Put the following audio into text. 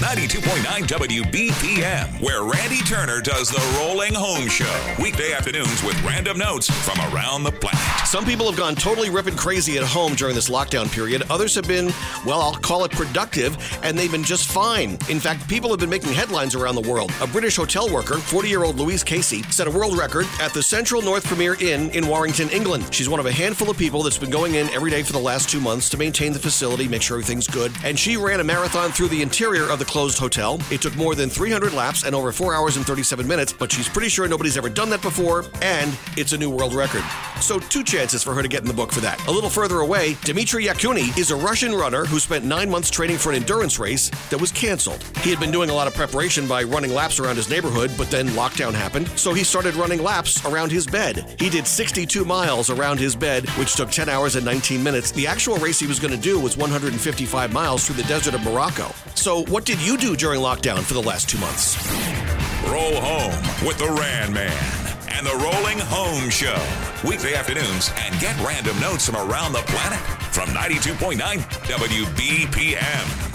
92.9 WBPM, where Randy Turner does the Rolling Home Show. Weekday afternoons with random notes from around the planet. Some people have gone totally ripping crazy at home during this lockdown period. Others have been, well, I'll call it productive, and they've been just fine. In fact, people have been making headlines around the world. A British hotel worker, 40-year-old Louise Casey, set a world record at the Central North Premier Inn in Warrington, England. She's one of a handful of people that's been going in every day for the last 2 months to maintain the facility, make sure everything's good. And she ran a marathon through the interior of the closed hotel. It took more than 300 laps and over 4 hours and 37 minutes, but she's pretty sure nobody's ever done that before, and it's a new world record. So 2 chances for her to get in the book for that. A little further away, Dmitry Yakuni is a Russian runner who spent 9 months training for an endurance race that was canceled. He had been doing a lot of preparation by running laps around his neighborhood, but then lockdown happened, so he started running laps around his bed. He did 62 miles around his bed, which took 10 hours and 19 minutes. The actual race he was going to do was 155 miles through the desert of Morocco. So what did you do during lockdown for the last 2 months? Roll home with the Ran Man and the Rolling Home Show. Weekday afternoons, and get random notes from around the planet from 92.9 WBPM.